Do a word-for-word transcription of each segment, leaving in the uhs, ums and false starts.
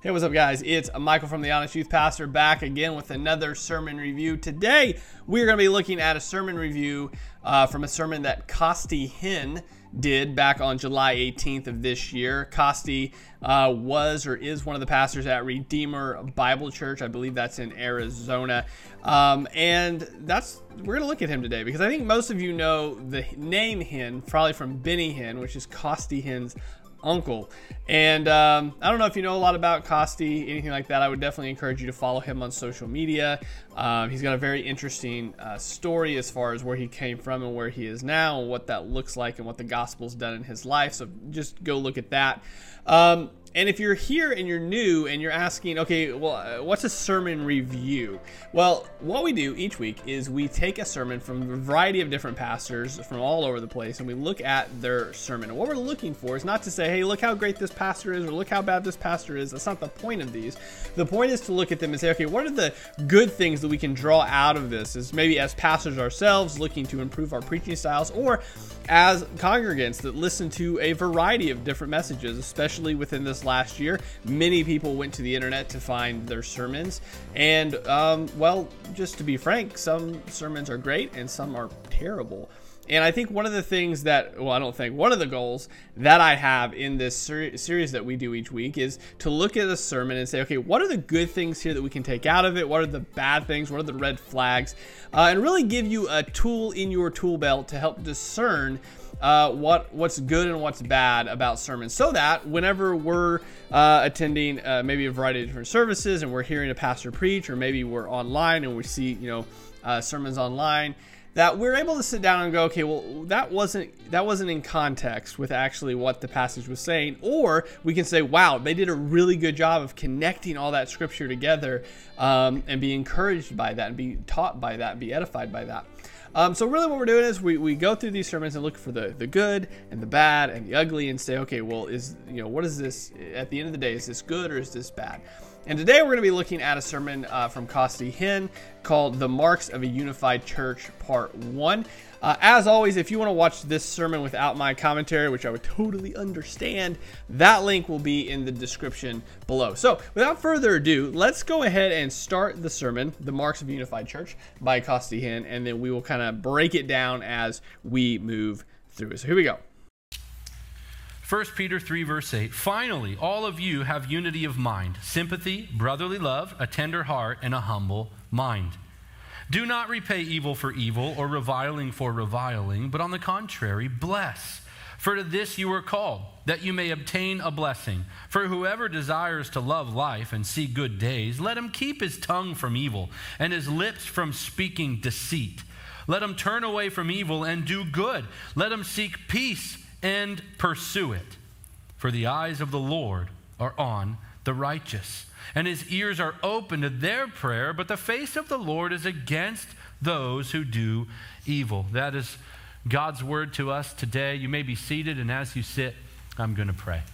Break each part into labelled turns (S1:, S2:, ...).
S1: Hey, what's up, guys? It's Michael from the Honest Youth Pastor back again with another sermon review. Today, we're going to be looking at a sermon review uh, from a sermon that Costi Hinn did back on July eighteenth of this year. Costi uh, was or is one of the pastors at Redeemer Bible Church. I believe that's in Arizona. Um, and that's we're going to look at him today because I think most of you know the name Hinn, probably from Benny Hinn, which is Costi Hinn's uncle. And um, I don't know if you know a lot about Costi, anything like that. I would definitely encourage you to follow him on social media. Um, he's got a very interesting uh, story as far as where he came from and where he is now and what that looks like and what the gospel's done in his life. So just go look at that. Um, and if you're here and you're new and you're asking, okay, well, uh, what's a sermon review? Well, what we do each week is we take a sermon from a variety of different pastors from all over the place and we look at their sermon. And what we're looking for is not to say, hey, look how great this pastor is or look how bad this pastor is. That's not the point of these. The point is to look at them and say, okay, what are the good things that we can draw out of this? Is maybe as pastors ourselves looking to improve our preaching styles, or as congregants that listen to a variety of different messages, especially within this last year. Many people went to the internet to find their sermons. And, um, well, just to be frank, some sermons are great and some are terrible. And I think one of the things that, well, I don't think, one of the goals that I have in this ser- series that we do each week is to look at a sermon and say, okay, what are the good things here that we can take out of it? What are the bad things? What are the red flags? Uh, and really give you a tool in your tool belt to help discern uh, what what's good and what's bad about sermons, so that whenever we're uh, attending uh, maybe a variety of different services and we're hearing a pastor preach, or maybe we're online and we see, you know, uh, sermons online, that we're able to sit down and go, okay, well, that wasn't that wasn't in context with actually what the passage was saying. Or we can say, wow, they did a really good job of connecting all that scripture together, um, and be encouraged by that and be taught by that and be edified by that. Um, so really what we're doing is we, we go through these sermons and look for the, the good and the bad and the ugly and say, okay, well, is, you know, what is this at the end of the day? Is this good or is this bad? And today we're going to be looking at a sermon uh, from Costi Hinn called The Marks of a Unified Church, Part one. Uh, as always, if you want to watch this sermon without my commentary, which I would totally understand, that link will be in the description below. So without further ado, let's go ahead and start the sermon, The Marks of a Unified Church by Costi Hinn, and then we will kind of break it down as we move through it. So here we go.
S2: First Peter three, verse eight, finally, all of you have unity of mind, sympathy, brotherly love, a tender heart, and a humble mind. Do not repay evil for evil or reviling for reviling, but on the contrary, bless. For to this you were called, that you may obtain a blessing. For whoever desires to love life and see good days, let him keep his tongue from evil and his lips from speaking deceit. Let him turn away from evil and do good. Let him seek peace and pursue it. For the eyes of the Lord are on the righteous, and his ears are open to their prayer, but the face of the Lord is against those who do evil. That is God's word to us today. You may be seated, and as you sit, I'm going to pray.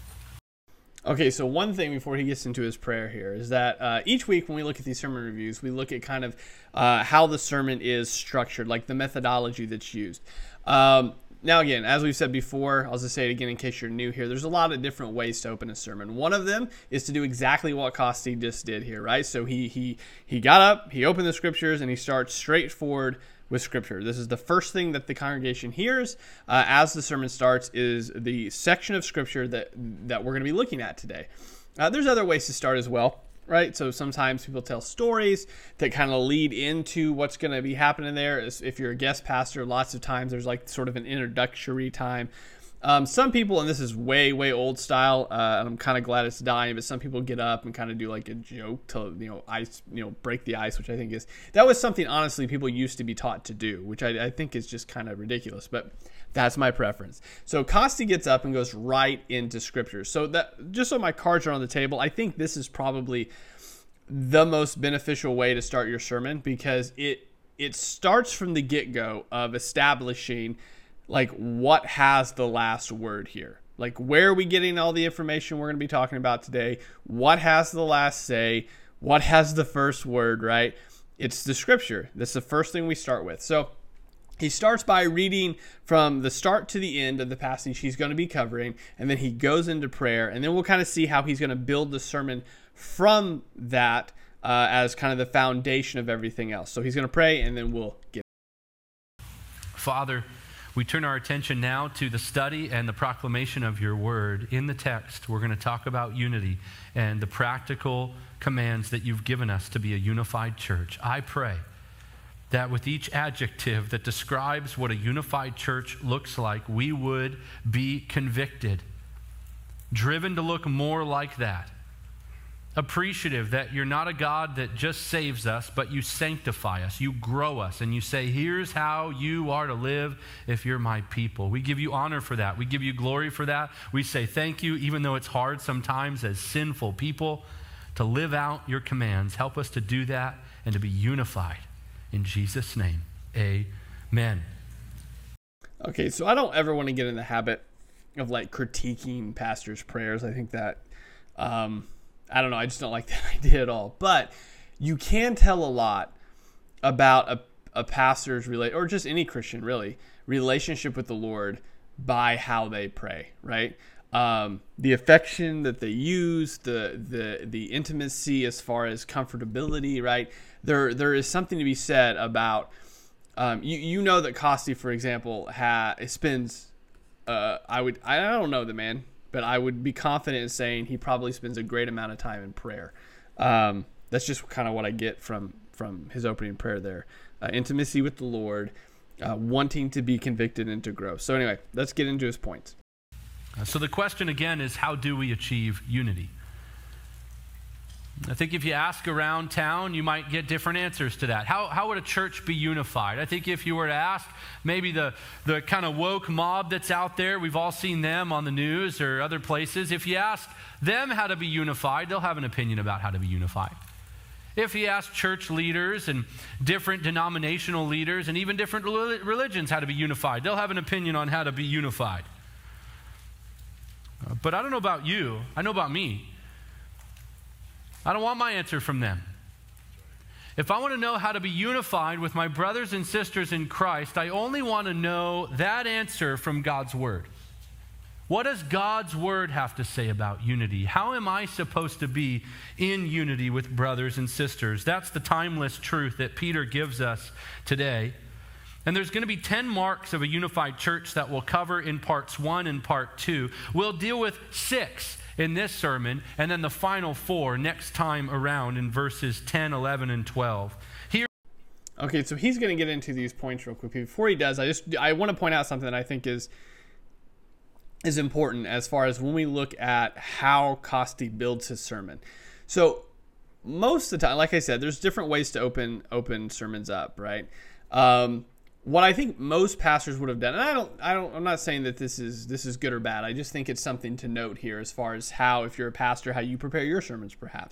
S1: Okay, so one thing before he gets into his prayer here is that uh, each week when we look at these sermon reviews, we look at kind of uh, how the sermon is structured, like the methodology that's used. Um, Now, again, as we've said before, I'll just say it again in case you're new here, there's a lot of different ways to open a sermon. One of them is to do exactly what Costi just did here, right? So he he he got up, he opened the scriptures, and he starts straightforward with scripture. This is the first thing that the congregation hears uh, as the sermon starts, is the section of scripture that, that we're going to be looking at today. Uh, there's other ways to start as well, right? So sometimes people tell stories that kind of lead into what's going to be happening there. If you're a guest pastor, lots of times there's like sort of an introductory time. Um, some people, and this is way, way old style, uh, and I'm kind of glad it's dying, but some people get up and kind of do like a joke to, you know, ice, you know, break the ice, which I think is, that was something, honestly, people used to be taught to do, which I, I think is just kind of ridiculous, but that's my preference. So Costi gets up and goes right into scripture. So that, just so my cards are on the table, I think this is probably the most beneficial way to start your sermon, because it, it starts from the get-go of establishing like what has the last word here. Like, where are we getting all the information we're going to be talking about today? What has the last say? What has the first word, right? It's the scripture. That's the first thing we start with. So He starts by reading from the start to the end of the passage he's going to be covering, and then he goes into prayer, and then we'll kind of see how he's going to build the sermon from that uh, as kind of the foundation of everything else. So he's going to pray, and then we'll get.
S2: Father, we turn our attention now to the study and the proclamation of your word. In the text, we're going to talk about unity and the practical commands that you've given us to be a unified church. I pray that with each adjective that describes what a unified church looks like, we would be convicted, driven to look more like that, appreciative that you're not a God that just saves us, but you sanctify us, you grow us, and you say, here's how you are to live if you're my people. We give you honor for that. We give you glory for that. We say thank you, even though it's hard sometimes as sinful people to live out your commands. Help us to do that and to be unified. In Jesus' name, amen.
S1: Okay, so I don't ever want to get in the habit of like critiquing pastors' prayers. I think that, um, I don't know, I just don't like that idea at all. But you can tell a lot about a, a pastor's, rela- or just any Christian really, relationship with the Lord by how they pray, right? Um, the affection that they use, the the the intimacy as far as comfortability, right? There there is something to be said about, um, you you know that Costi, for example, ha, spends, uh, I would I don't know the man, but I would be confident in saying he probably spends a great amount of time in prayer. Um, that's just kind of what I get from from his opening prayer there. Uh, intimacy with the Lord, uh, wanting to be convicted and to grow. So anyway, let's get into his points.
S2: So the question again is, how do we achieve unity? I think if you ask around town, you might get different answers to that. How, how would a church be unified? I think if you were to ask maybe the, the kind of woke mob that's out there, we've all seen them on the news or other places. If you ask them how to be unified, they'll have an opinion about how to be unified. If you ask church leaders and different denominational leaders and even different religions how to be unified, they'll have an opinion on how to be unified. But I don't know about you. I know about me. I don't want my answer from them. If I want to know how to be unified with my brothers and sisters in Christ, I only want to know that answer from God's Word. What does God's Word have to say about unity? How am I supposed to be in unity with brothers and sisters? That's the timeless truth that Peter gives us today. And there's going to be ten marks of a unified church that we'll cover in parts one and part two. We'll deal with six in this sermon, and then the final four next time around in verses ten, eleven, and twelve. Here.
S1: Okay, so he's going to get into these points real quick. Before he does, I just I want to point out something that I think is is important as far as when we look at how Costi builds his sermon. So most of the time, like I said, there's different ways to open open sermons up, right? Um, What I think most pastors would have done, and I don't, I don't, I'm not saying that this is this is good or bad. I just think it's something to note here as far as how, if you're a pastor, how you prepare your sermons, perhaps.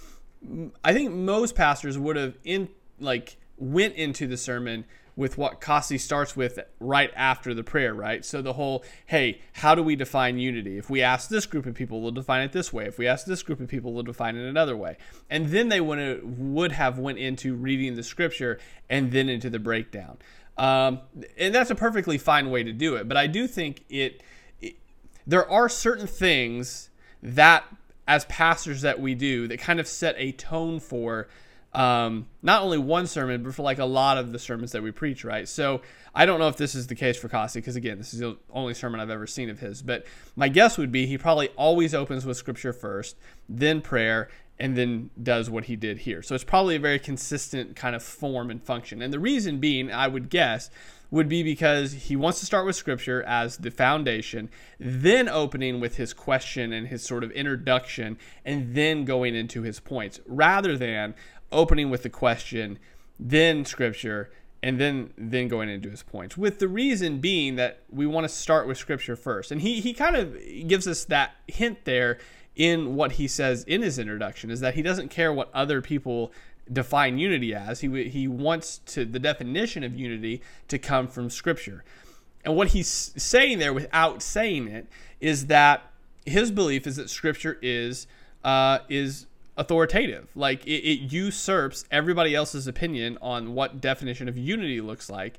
S1: I think most pastors would have in like went into the sermon with what Costi starts with right after the prayer, right? So the whole, hey, how do we define unity? If we ask this group of people, we'll define it this way. If we ask this group of people, we'll define it another way. And then they would would have went into reading the scripture and then into the breakdown. Um, and that's a perfectly fine way to do it. But I do think it, it, there are certain things that as pastors that we do that kind of set a tone for um, not only one sermon, but for like a lot of the sermons that we preach, right? So I don't know if this is the case for Costi, because again, this is the only sermon I've ever seen of his. But my guess would be he probably always opens with scripture first, then prayer, and then does what he did here. So it's probably a very consistent kind of form and function. And the reason being, I would guess, would be because he wants to start with scripture as the foundation, then opening with his question and his sort of introduction, and then going into his points, rather than opening with the question, then scripture, and then then going into his points. With the reason being that we want to start with scripture first. And he he kind of gives us that hint there in what he says in his introduction, is that he doesn't care what other people define unity as. He he wants to the definition of unity to come from Scripture. And what he's saying there without saying it is that his belief is that Scripture is uh, is authoritative. Like it, it usurps everybody else's opinion on what definition of unity looks like.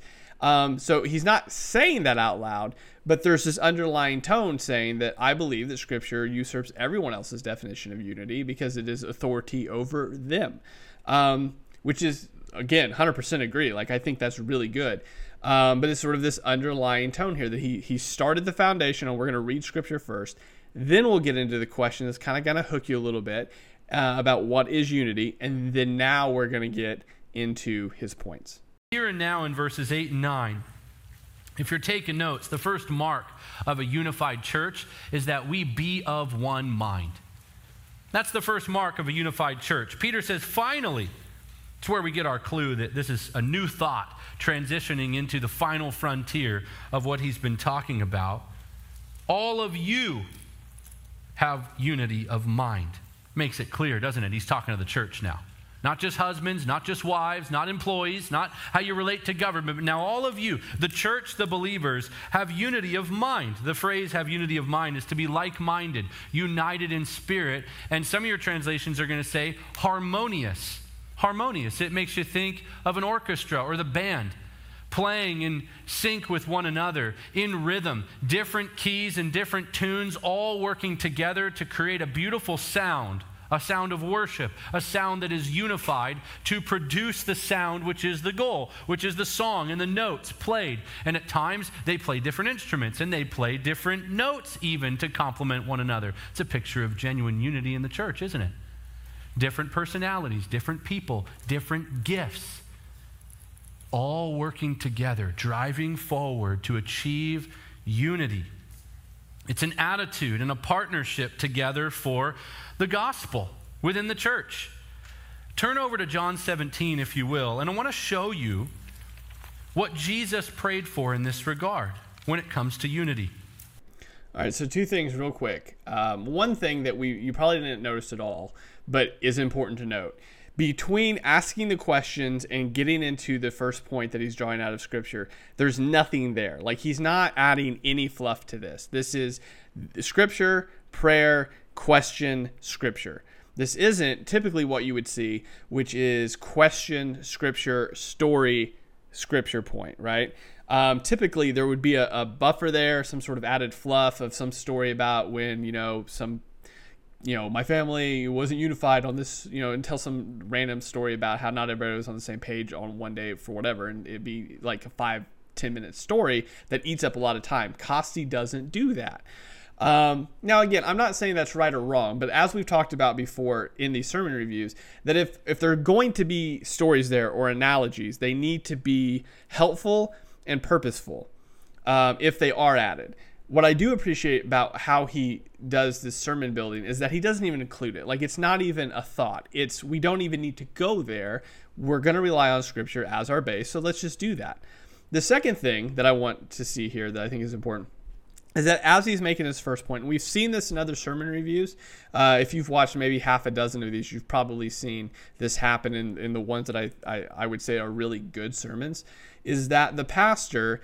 S1: Um, so he's not saying that out loud, but there's this underlying tone saying that I believe that Scripture usurps everyone else's definition of unity because it is authority over them, um, which is, again, one hundred percent agree. Like, I think that's really good. Um, but it's sort of this underlying tone here that he he started the foundation, and we're going to read Scripture first. Then we'll get into the question that's kind of going to hook you a little bit uh, about what is unity, and then now we're going to get into his points.
S2: Here and now in verses eight and nine, if you're taking notes, the first mark of a unified church is that we be of one mind. That's the first mark of a unified church. Peter says, finally, it's where we get our clue that this is a new thought transitioning into the final frontier of what he's been talking about. All of you have unity of mind. Makes it clear, doesn't it? He's talking to the church now. Not just husbands, not just wives, not employees, not how you relate to government, but now all of you, the church, the believers, have unity of mind. The phrase have unity of mind is to be like-minded, united in spirit, and some of your translations are going to say harmonious. Harmonious. It makes you think of an orchestra or the band playing in sync with one another, in rhythm, different keys and different tunes, all working together to create a beautiful sound. A sound of worship, a sound that is unified to produce the sound which is the goal, which is the song and the notes played. And at times they play different instruments and they play different notes even to complement one another. It's a picture of genuine unity in the church, isn't it? Different personalities, different people, different gifts, all working together, driving forward to achieve unity. It's an attitude and a partnership together for the gospel within the church. Turn over to John seventeen, if you will, and I want to show you what Jesus prayed for in this regard when it comes to unity.
S1: All right, so two things real quick. Um, one thing that we you probably didn't notice at all, but is important to note. Between asking the questions and getting into the first point that he's drawing out of Scripture, there's nothing there. Like, he's not adding any fluff to this. This is Scripture, prayer, question, Scripture. This isn't typically what you would see, which is question, Scripture, story, Scripture point, right? Um, typically, there would be a, a buffer there, some sort of added fluff of some story about when, you know, some you know, my family wasn't unified on this, you know, and tell some random story about how not everybody was on the same page on one day for whatever. And it'd be like a five, ten minute story that eats up a lot of time. Costi doesn't do that. Um, now, again, I'm not saying that's right or wrong, but as we've talked about before in these sermon reviews, that if, if there are going to be stories there or analogies, they need to be helpful and purposeful um, if they are added. What I do appreciate about how he does this sermon building is that he doesn't even include it. Like, it's not even a thought. It's, we don't even need to go there. We're going to rely on Scripture as our base, so let's just do that. The second thing that I want to see here that I think is important is that as he's making his first point, and we've seen this in other sermon reviews. Uh, if you've watched maybe half a dozen of these, you've probably seen this happen in, in the ones that I, I, I would say are really good sermons, is that the pastor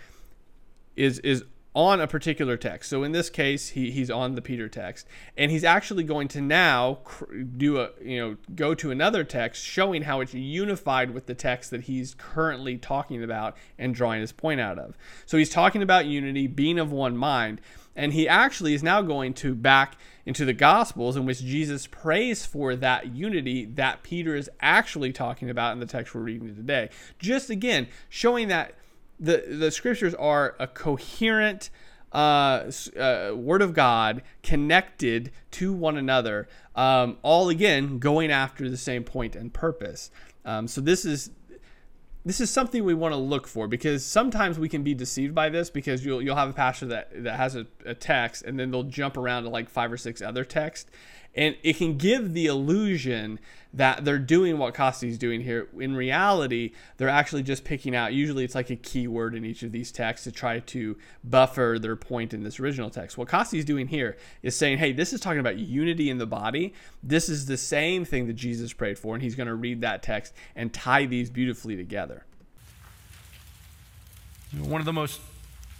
S1: is is on a particular text. So in this case, he he's on the Peter text, and he's actually going to now do a you know go to another text showing how it's unified with the text that he's currently talking about and drawing his point out of. So he's talking about unity, being of one mind, and he actually is now going to back into the Gospels in which Jesus prays for that unity that Peter is actually talking about in the text we're reading today. Just again showing that The the scriptures are a coherent uh, uh, word of God connected to one another, um, all again going after the same point and purpose. Um, so this is this is something we want to look for, because sometimes we can be deceived by this, because you'll you'll have a pastor that that has a, a text and then they'll jump around to like five or six other texts. And it can give the illusion that they're doing what Costi's doing here. In reality, they're actually just picking out, usually it's like a keyword in each of these texts to try to buffer their point in this original text. What Costi's doing here is saying, hey, this is talking about unity in the body. This is the same thing that Jesus prayed for, and he's going to read that text and tie these beautifully together.
S2: One of the most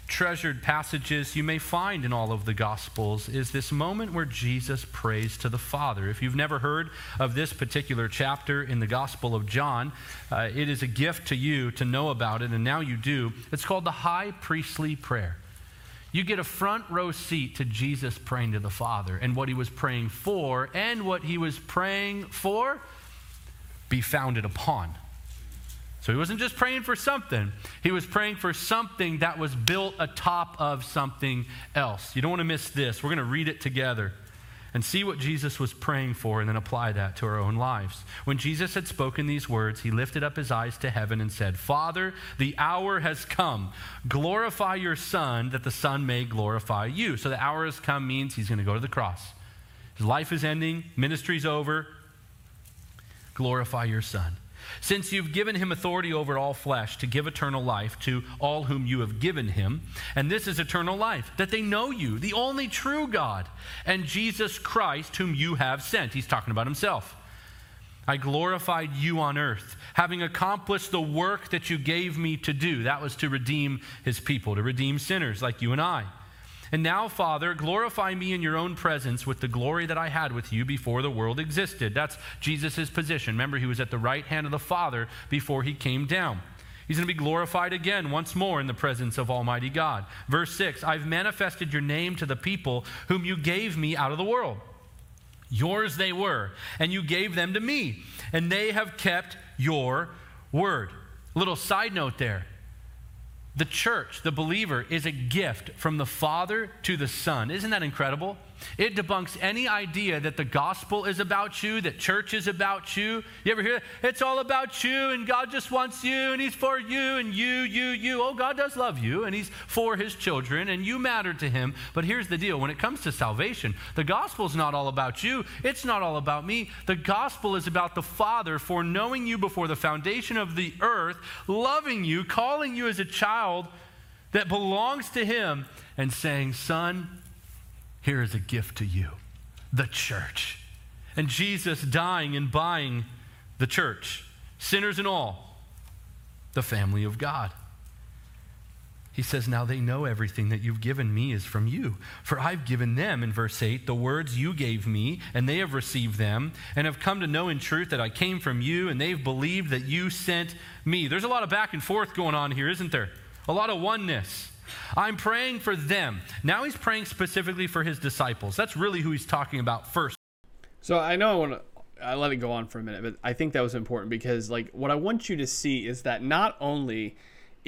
S2: treasured passages you may find in all of the Gospels is this moment where Jesus prays to the Father. If you've never heard of this particular chapter in the Gospel of John, uh, it is a gift to you to know about it, and now you do. It's called the High Priestly Prayer. You get a front row seat to Jesus praying to the Father, and what he was praying for and what he was praying for be founded upon. So he wasn't just praying for something. He was praying for something that was built atop of something else. You don't want to miss this. We're going to read it together and see what Jesus was praying for and then apply that to our own lives. When Jesus had spoken these words, he lifted up his eyes to heaven and said, Father, the hour has come. Glorify your Son, that the Son may glorify you. So the hour has come means he's going to go to the cross. His life is ending. Ministry's over. Glorify your Son. Since you've given him authority over all flesh to give eternal life to all whom you have given him, and this is eternal life, that they know you, the only true God, and Jesus Christ, whom you have sent. He's talking about himself. I glorified you on earth, having accomplished the work that you gave me to do. That was to redeem his people, to redeem sinners like you and I. And now, Father, glorify me in your own presence with the glory that I had with you before the world existed. That's Jesus' position. Remember, he was at the right hand of the Father before he came down. He's going to be glorified again once more in the presence of Almighty God. Verse six, I've manifested your name to the people whom you gave me out of the world. Yours they were, and you gave them to me, and they have kept your word. Little side note there. The church, the believer, is a gift from the Father to the Son. Isn't that incredible? It debunks any idea that the gospel is about you, that church is about you. You ever hear that? It's all about you, and God just wants you, and he's for you, and you, you, you. Oh, God does love you, and he's for his children, and you matter to him. But here's the deal. When it comes to salvation, the gospel is not all about you. It's not all about me. The gospel is about the Father foreknowing you before the foundation of the earth, loving you, calling you as a child that belongs to him, and saying, Son, here is a gift to you, the church. And Jesus dying and buying the church, sinners and all, the family of God. He says, now they know everything that you've given me is from you. For I've given them, in verse eight, the words you gave me, and they have received them, and have come to know in truth that I came from you, and they've believed that you sent me. There's a lot of back and forth going on here, isn't there? A lot of oneness. I'm praying for them. Now he's praying specifically for his disciples. That's really who he's talking about first.
S1: So I know I want to I let it go on for a minute, but I think that was important because like what I want you to see is that not only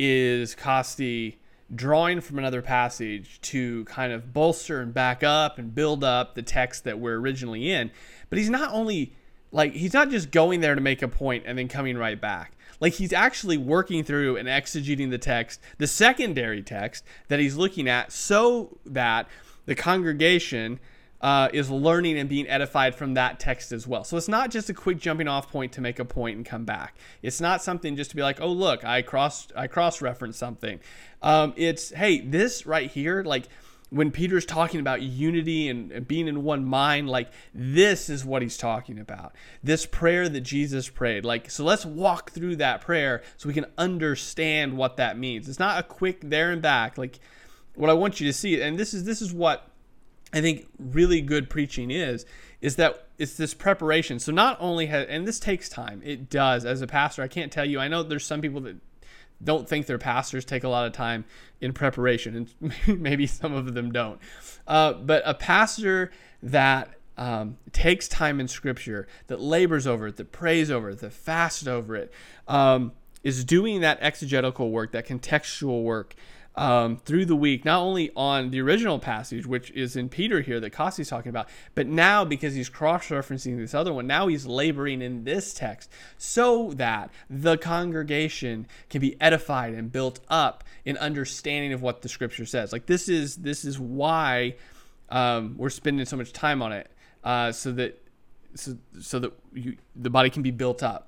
S1: is Costi drawing from another passage to kind of bolster and back up and build up the text that we're originally in, but he's not only like he's not just going there to make a point and then coming right back. Like he's actually working through and exegeting the text, the secondary text that he's looking at, so that the congregation uh, is learning and being edified from that text as well. So it's not just a quick jumping off point to make a point and come back. It's not something just to be like, oh look, I cross I cross-referenced something. Um, it's hey, this right here, like when Peter's talking about unity and, and being in one mind, like this is what he's talking about. This prayer that Jesus prayed. Like, so let's walk through that prayer so we can understand what that means. It's not a quick there and back. Like what I want you to see, and this is this is what I think really good preaching is, is that it's this preparation. So not only has, and this takes time. It does. As a pastor, I can't tell you. I know there's some people that don't think their pastors take a lot of time in preparation, and maybe some of them don't. Uh, but a pastor that um, takes time in Scripture, that labors over it, that prays over it, that fasts over it, um, is doing that exegetical work, that contextual work um, through the week, not only on the original passage, which is in Peter here that Costi's talking about, but now because he's cross-referencing this other one, now he's laboring in this text so that the congregation can be edified and built up in understanding of what the Scripture says. Like this is this is why um, we're spending so much time on it, uh, so that so, so that you, the body can be built up.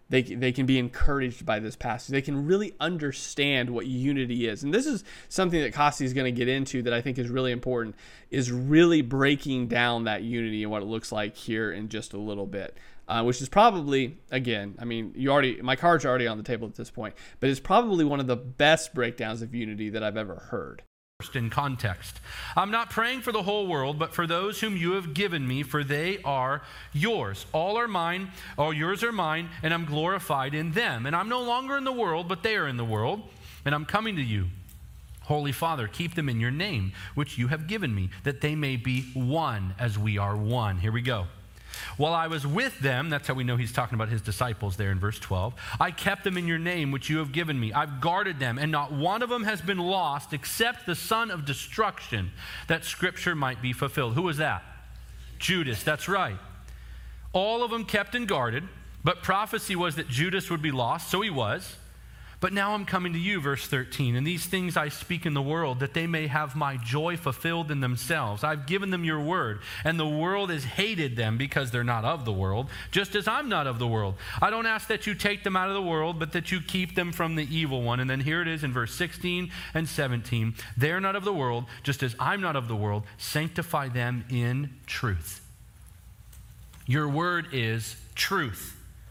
S1: they, they can be encouraged by this passage. They can really understand what unity is. And this is something that Costi is going to get into that I think is really important, is really breaking down that unity and what it looks like here in just a little bit. Uh, which is probably, again, I mean, you already, my cards are already on the table at this point, but it's probably one of the best breakdowns of unity that I've ever heard.
S2: In context, I'm not praying for the whole world, but for those whom you have given me, for they are yours. All are mine, all yours are mine, and I'm glorified in them. And I'm no longer in the world, but they are in the world, and I'm coming to you. Holy Father, keep them in your name, which you have given me, that they may be one as we are one. Here we go. While I was with them, that's how we know he's talking about his disciples there in verse twelve, I kept them in your name, which you have given me. I've guarded them, and not one of them has been lost except the son of destruction, that scripture might be fulfilled. Who was that? Judas, that's right. All of them kept and guarded, but prophecy was that Judas would be lost, so he was. But now I'm coming to you, verse thirteen, and these things I speak in the world, that they may have my joy fulfilled in themselves. I've given them your word, and the world has hated them because they're not of the world, just as I'm not of the world. I don't ask that you take them out of the world, but that you keep them from the evil one. And then here it is in verse sixteen and seventeen. They're not of the world, just as I'm not of the world. Sanctify them in truth. Your word is truth.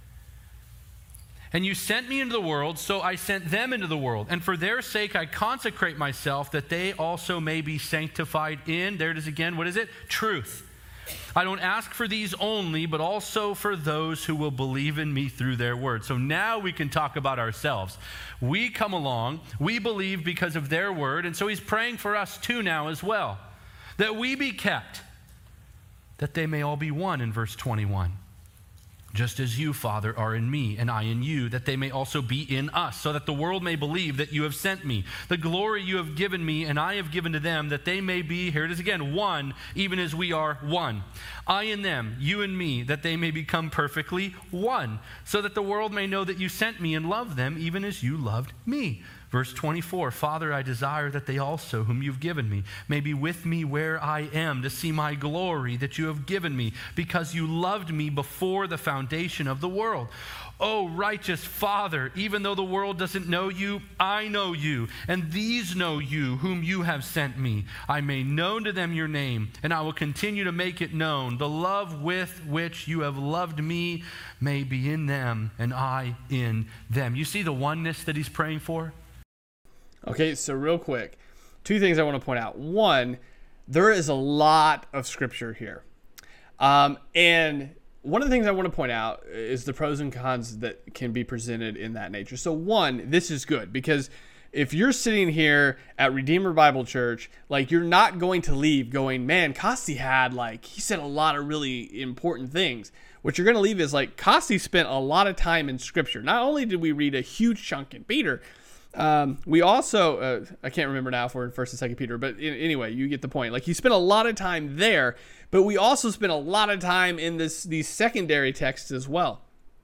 S2: And you sent me into the world, so I sent them into the world. And for their sake I consecrate myself, that they also may be sanctified in, there it is again, what is it? Truth. I don't ask for these only, but also for those who will believe in me through their word. So now we can talk about ourselves. We come along, we believe because of their word, and so he's praying for us too now as well, that we be kept, that they may all be one in verse twenty-one. Just as you, Father, are in me, and I in you, that they may also be in us, so that the world may believe that you have sent me. The glory you have given me, and I have given to them, that they may be, here it is again, one, even as we are one. I in them, you in me, that they may become perfectly one, so that the world may know that you sent me and loved them, even as you loved me. Verse twenty-four, Father, I desire that they also, whom you've given me, may be with me where I am, to see my glory that you have given me, because you loved me before the foundation of the world. Oh, righteous Father, even though the world doesn't know you, I know you, and these know you, whom you have sent me. I made known to them your name, and I will continue to make it known. The love with which you have loved me may be in them, and I in them. You see the oneness that he's praying for?
S1: Okay, so real quick, two things I want to point out. One, there is a lot of scripture here. Um, and one of the things I want to point out is the pros and cons that can be presented in that nature. So one, this is good, because if you're sitting here at Redeemer Bible Church, like, you're not going to leave going, man, Costi had, like, he said a lot of really important things. What you're going to leave is, like, Costi spent a lot of time in scripture. Not only did we read a huge chunk in Peter, Um, we also, uh, I can't remember now if we're in First and Second Peter, but in, anyway, you get the point. Like, he spent a lot of time there, but we also spent a lot of time in this these secondary texts as well.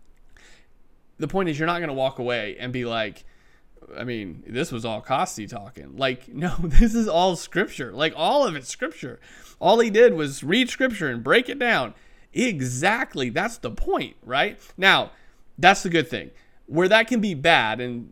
S1: The point is, you're not going to walk away and be like, I mean, this was all Costi talking. Like, no, this is all scripture. Like, all of it's scripture. All he did was read scripture and break it down. Exactly. That's the point, right? Now, that's the good thing. Where that can be bad, and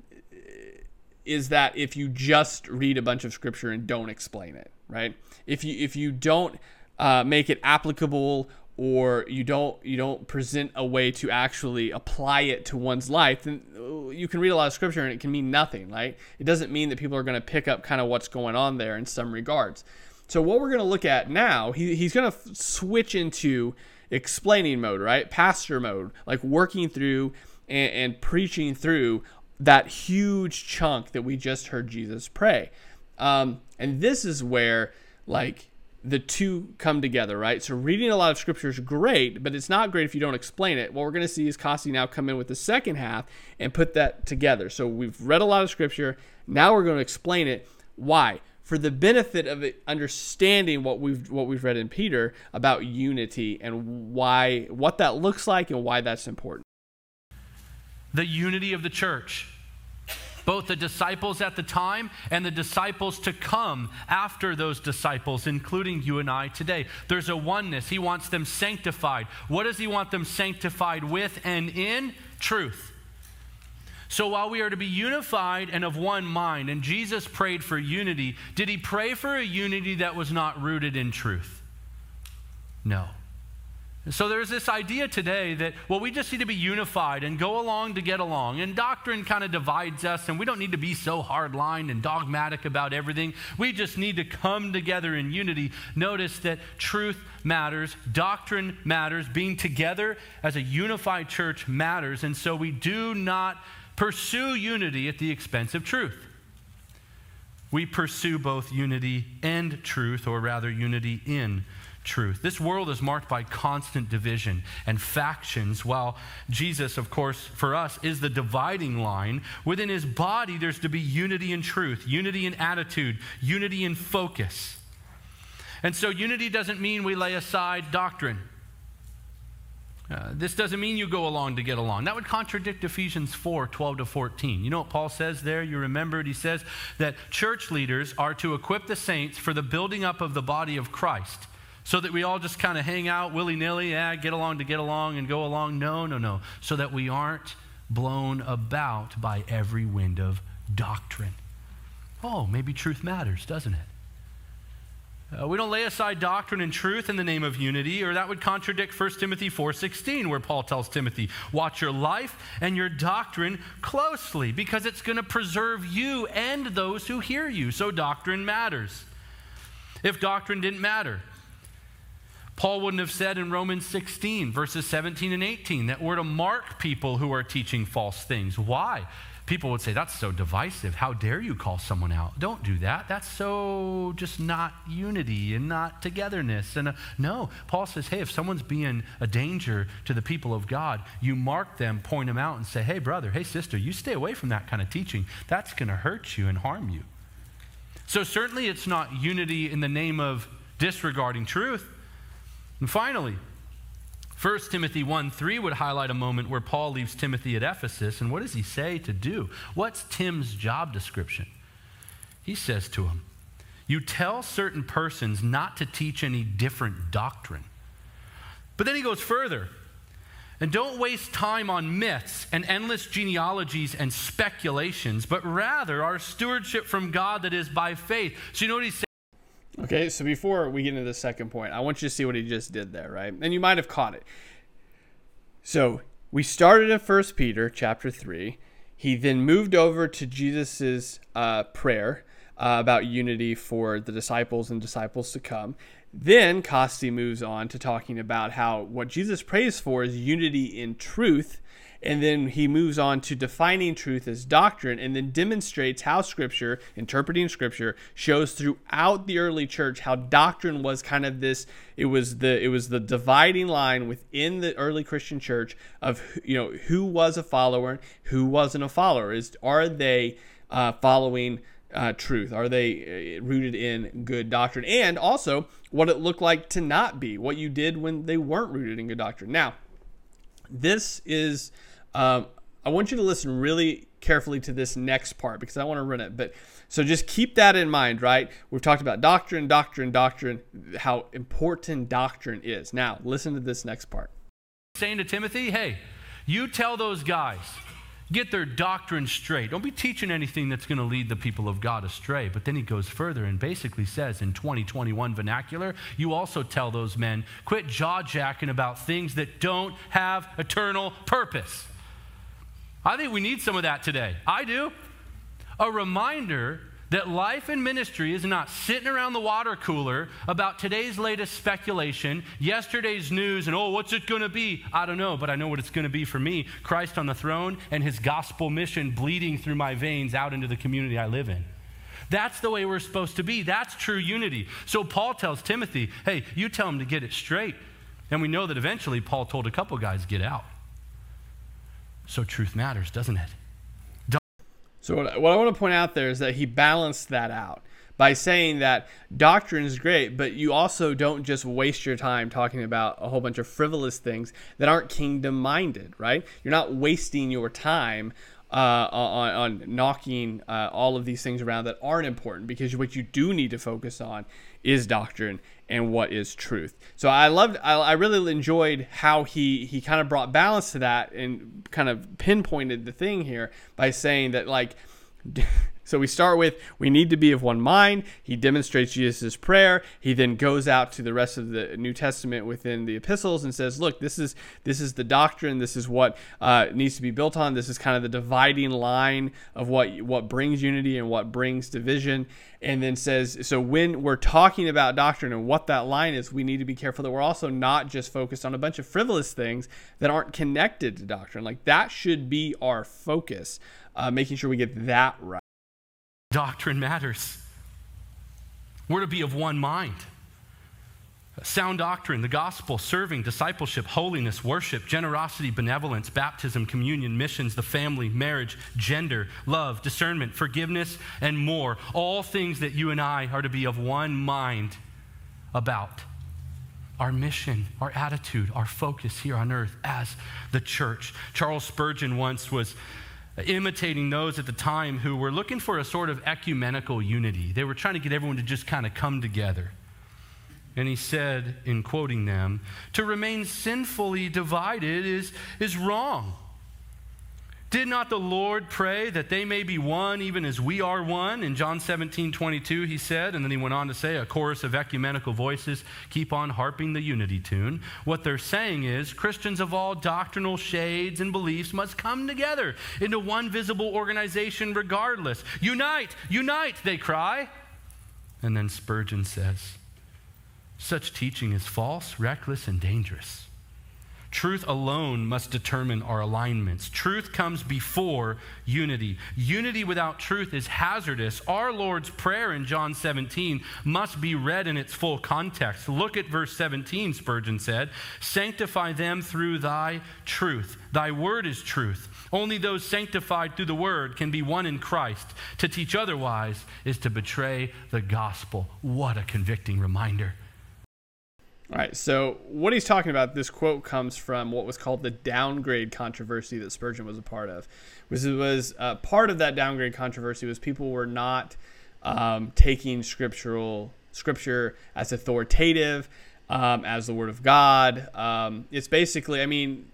S1: is that if you just read a bunch of scripture and don't explain it, right? If you if you don't uh, make it applicable, or you don't you don't present a way to actually apply it to one's life, then you can read a lot of scripture and it can mean nothing, right? It doesn't mean that people are going to pick up kind of what's going on there in some regards. So what we're going to look at now, he, he's going to f- switch into explaining mode, right? Pastor mode, like working through and, and preaching through that huge chunk that we just heard Jesus pray. Um, and this is where, like, the two come together, right? So reading a lot of scripture is great, but it's not great if you don't explain it. What we're going to see is Costi now come in with the second half and put that together. So we've read a lot of scripture. Now we're going to explain it. Why? For the benefit of it, understanding what we've what we've read in Peter about unity and why, what that looks like and why that's important.
S2: The unity of the church. both the disciples at the time and the disciples to come after those disciples, including you and I today. There's a oneness. He wants them sanctified. What does he want them sanctified with and in? Truth. So while we are to be unified and of one mind, and Jesus prayed for unity, did he pray for a unity that was not rooted in truth? No. So there's this idea today that, well, we just need to be unified and go along to get along. And doctrine kind of divides us, and we don't need to be so hard-lined and dogmatic about everything. We just need to come together in unity. Notice that truth matters, doctrine matters, being together as a unified church matters, and so we do not pursue unity at the expense of truth. We pursue both unity and truth, or rather unity in truth. This world is marked by constant division and factions, while Jesus, of course, for us, is the dividing line. Within his body, there's to be unity in truth, unity in attitude, unity in focus. And so unity doesn't mean we lay aside doctrine. Uh, this doesn't mean you go along to get along. That would contradict Ephesians four, twelve to fourteen. You know what Paul says there? You remembered he says that church leaders are to equip the saints for the building up of the body of Christ, so that we all just kind of hang out willy-nilly, yeah, get along to get along and go along. No, no, no. So that we aren't blown about by every wind of doctrine. Oh, maybe truth matters, doesn't it? Uh, we don't lay aside doctrine and truth in the name of unity, or that would contradict First Timothy four sixteen, where Paul tells Timothy, watch your life and your doctrine closely, because it's going to preserve you and those who hear you. So doctrine matters. If doctrine didn't matter, Paul wouldn't have said in Romans sixteen, verses seventeen and eighteen, that we're to mark people who are teaching false things. Why? People would say, that's so divisive. How dare you call someone out? Don't do that. That's so just not unity and not togetherness. And uh, no, Paul says, hey, if someone's being a danger to the people of God, you mark them, point them out, and say, hey, brother, hey, sister, you stay away from that kind of teaching. That's going to hurt you and harm you. So certainly it's not unity in the name of disregarding truth. And finally, First Timothy one three would highlight a moment where Paul leaves Timothy at Ephesus, and what does he say to do? What's Tim's job description? He says to him, you tell certain persons not to teach any different doctrine. But then he goes further, and don't waste time on myths and endless genealogies and speculations, but rather our stewardship from God that is by faith. So you know what he's saying?
S1: Okay, so before we get into the second point, I want you to see what he just did there, right? And you might have caught it. So we started in First Peter chapter three. He then moved over to Jesus's uh, prayer uh, about unity for the disciples and disciples to come. Then Costi moves on to talking about how what Jesus prays for is unity in truth. And then he moves on to defining truth as doctrine, and then demonstrates how Scripture, interpreting Scripture, shows throughout the early church how doctrine was kind of this, it was the it was the dividing line within the early Christian church of, you know, who was a follower, who wasn't a follower. Is Are they uh, following uh, truth? Are they rooted in good doctrine? And also what it looked like to not be, what you did when they weren't rooted in good doctrine. Now, this is, um, I want you to listen really carefully to this next part because I want to run it. But so just keep that in mind, right? We've talked about doctrine, doctrine, doctrine, how important doctrine is. Now, listen to this next part.
S2: Saying to Timothy, hey, you tell those guys, get their doctrine straight. Don't be teaching anything that's going to lead the people of God astray. But then he goes further and basically says in twenty twenty-one vernacular, you also tell those men, quit jaw-jacking about things that don't have eternal purpose. I think we need some of that today. I do. A reminder that life and ministry is not sitting around the water cooler about today's latest speculation, yesterday's news, and oh, what's it going to be? I don't know, but I know what it's going to be for me. Christ on the throne and his gospel mission bleeding through my veins out into the community I live in. That's the way we're supposed to be. That's true unity. So Paul tells Timothy, hey, you tell him to get it straight. And we know that eventually Paul told a couple guys, get out. So truth matters, doesn't it?
S1: So what, what I want to point out there is that he balanced that out by saying that doctrine is great, but you also don't just waste your time talking about a whole bunch of frivolous things that aren't kingdom-minded, right? You're not wasting your time uh, on, on knocking uh, all of these things around that aren't important, because what you do need to focus on is doctrine and what is truth. So I loved, I, I really enjoyed how he he kind of brought balance to that and kind of pinpointed the thing here by saying that, like, so we start with, we need to be of one mind. He demonstrates Jesus' prayer. He then goes out to the rest of the New Testament within the epistles and says, look, this is this is the doctrine. This is what uh, needs to be built on. This is kind of the dividing line of what, what brings unity and what brings division. And then says, so when we're talking about doctrine and what that line is, we need to be careful that we're also not just focused on a bunch of frivolous things that aren't connected to doctrine. Like, that should be our focus, uh, making sure we get that right.
S2: Doctrine matters. We're to be of one mind. Sound doctrine, the gospel, serving, discipleship, holiness, worship, generosity, benevolence, baptism, communion, missions, the family, marriage, gender, love, discernment, forgiveness, and more. All things that you and I are to be of one mind about. Our mission, our attitude, our focus here on earth as the church. Charles Spurgeon once was imitating those at the time who were looking for a sort of ecumenical unity. They were trying to get everyone to just kind of come together. And he said, in quoting them, to remain sinfully divided is, is wrong. Did not the Lord pray that they may be one even as we are one? In John seventeen twenty-two, he said, and then he went on to say, a chorus of ecumenical voices keep on harping the unity tune. What they're saying is Christians of all doctrinal shades and beliefs must come together into one visible organization regardless. Unite, unite, they cry. And then Spurgeon says, such teaching is false, reckless, and dangerous. Truth alone must determine our alignments. Truth comes before unity. Unity without truth is hazardous. Our Lord's prayer in John seventeen must be read in its full context. Look at verse seventeen, Spurgeon said, sanctify them through thy truth. Thy word is truth. Only those sanctified through the word can be one in Christ. To teach otherwise is to betray the gospel. What a convicting reminder.
S1: All right, so what he's talking about, this quote comes from what was called the downgrade controversy that Spurgeon was a part of. Was it was uh, part of that downgrade controversy was people were not um, taking scriptural scripture as authoritative, um, as the Word of God. Um, it's basically, I mean,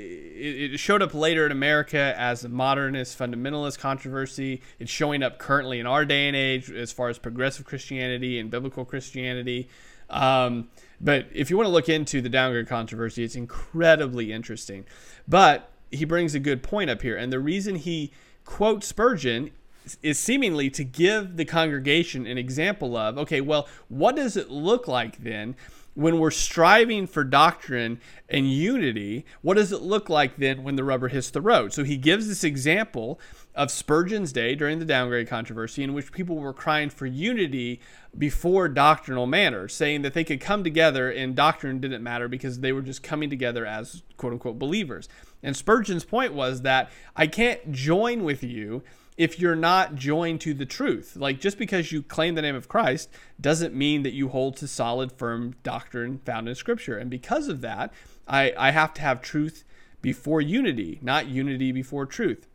S1: it, it showed up later in America as a modernist fundamentalist controversy. It's showing up currently in our day and age as far as progressive Christianity and biblical Christianity. Um, but if you want to look into the downgrade controversy, it's incredibly interesting. But he brings a good point up here. And the reason he quotes Spurgeon is seemingly to give the congregation an example of, okay, well, what does it look like then when we're striving for doctrine and unity? What does it look like then when the rubber hits the road? So he gives this example of Spurgeon's day during the downgrade controversy, in which people were crying for unity before doctrinal matters, saying that they could come together and doctrine didn't matter because they were just coming together as quote-unquote believers. And Spurgeon's point was that I can't join with you if you're not joined to the truth. Like, just because you claim the name of Christ doesn't mean that you hold to solid, firm doctrine found in Scripture. And because of that, I, I have to have truth before unity, not unity before truth.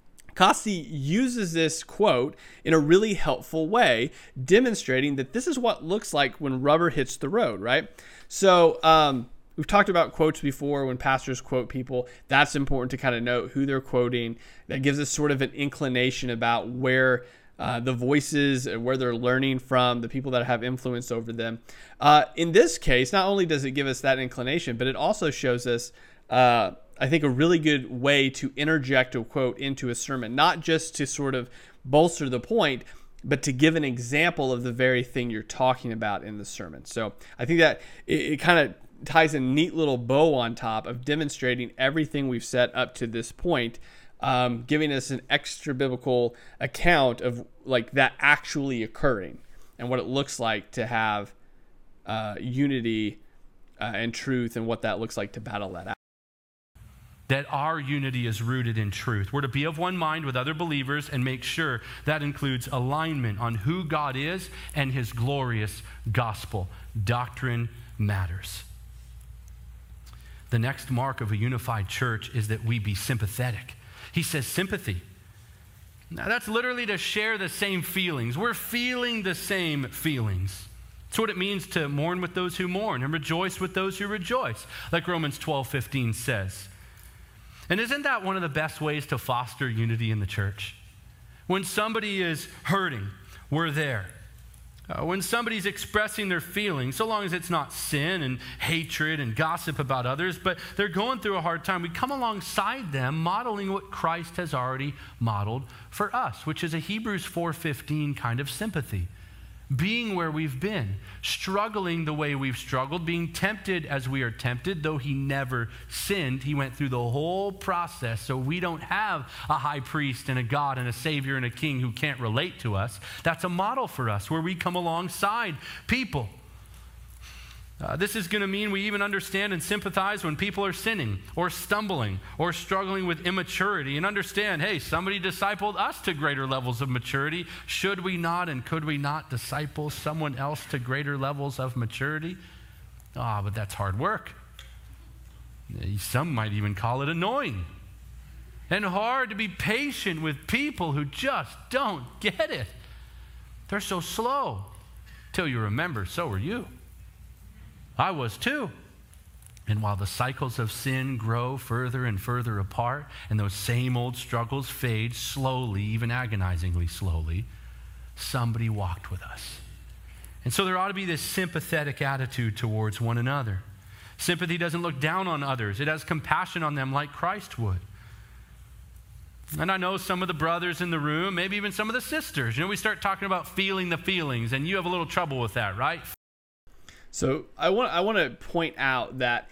S1: Costi uses this quote in a really helpful way, demonstrating that this is what looks like when rubber hits the road, right? So um, we've talked about quotes before when pastors quote people. That's important to kind of note who they're quoting. That gives us sort of an inclination about where uh, the voices, where they're learning from, the people that have influence over them. Uh, in this case, not only does it give us that inclination, but it also shows us uh, I think a really good way to interject a quote into a sermon, not just to sort of bolster the point, but to give an example of the very thing you're talking about in the sermon. So I think that it, it kind of ties a neat little bow on top of demonstrating everything we've set up to this point, um, giving us an extra biblical account of like that actually occurring and what it looks like to have uh, unity uh, and truth and what that looks like to battle that out.
S2: That our unity is rooted in truth. We're to be of one mind with other believers and make sure that includes alignment on who God is and his glorious gospel. Doctrine matters. The next mark of a unified church is that we be sympathetic. He says sympathy. Now, that's literally to share the same feelings. We're feeling the same feelings. That's what it means to mourn with those who mourn and rejoice with those who rejoice, like Romans twelve fifteen says. And isn't that one of the best ways to foster unity in the church? When somebody is hurting, we're there. Uh, when somebody's expressing their feelings, so long as it's not sin and hatred and gossip about others, but they're going through a hard time, we come alongside them, modeling what Christ has already modeled for us, which is a Hebrews four fifteen kind of sympathy. Being where we've been, struggling the way we've struggled, being tempted as we are tempted, though he never sinned. He went through the whole process, so we don't have a high priest and a God and a Savior and a King who can't relate to us. That's a model for us where we come alongside people. Uh, this is going to mean we even understand and sympathize when people are sinning or stumbling or struggling with immaturity, and understand, hey, somebody discipled us to greater levels of maturity. Should we not and could we not disciple someone else to greater levels of maturity? Ah, oh, but that's hard work. Some might even call it annoying and hard to be patient with people who just don't get it. They're so slow. Till you remember, so are you. I was too. And while the cycles of sin grow further and further apart, and those same old struggles fade slowly, even agonizingly slowly, somebody walked with us. And so there ought to be this sympathetic attitude towards one another. Sympathy doesn't look down on others. It has compassion on them like Christ would. And I know some of the brothers in the room, maybe even some of the sisters, you know, we start talking about feeling the feelings, and you have a little trouble with that, right?
S1: So I want I want to point out that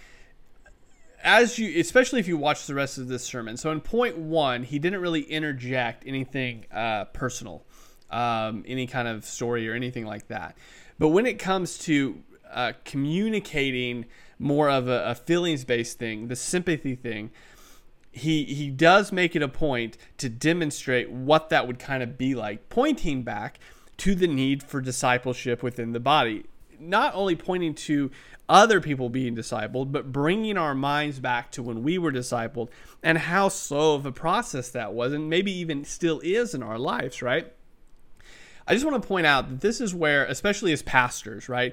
S1: as you, especially if you watch the rest of this sermon, so in point one, he didn't really interject anything uh, personal, um, any kind of story or anything like that. But when it comes to uh, communicating more of a, a feelings-based thing, the sympathy thing, he he does make it a point to demonstrate what that would kind of be like, pointing back to the need for discipleship within the body. Not only pointing to other people being discipled, but bringing our minds back to when we were discipled and how slow of a process that was, and maybe even still is in our lives, right? I just want to point out that this is where, especially as pastors, right,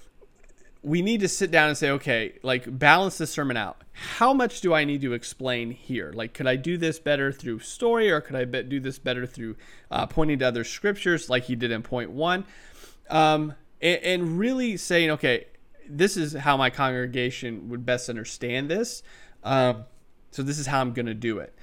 S1: we need to sit down and say, okay, like balance this sermon out. How much do I need to explain here? Like, could I do this better through story, or could I do this better through uh, pointing to other scriptures like he did in point one? Um, And really saying, okay, this is how my congregation would best understand this. Um, so this is how I'm going to do it.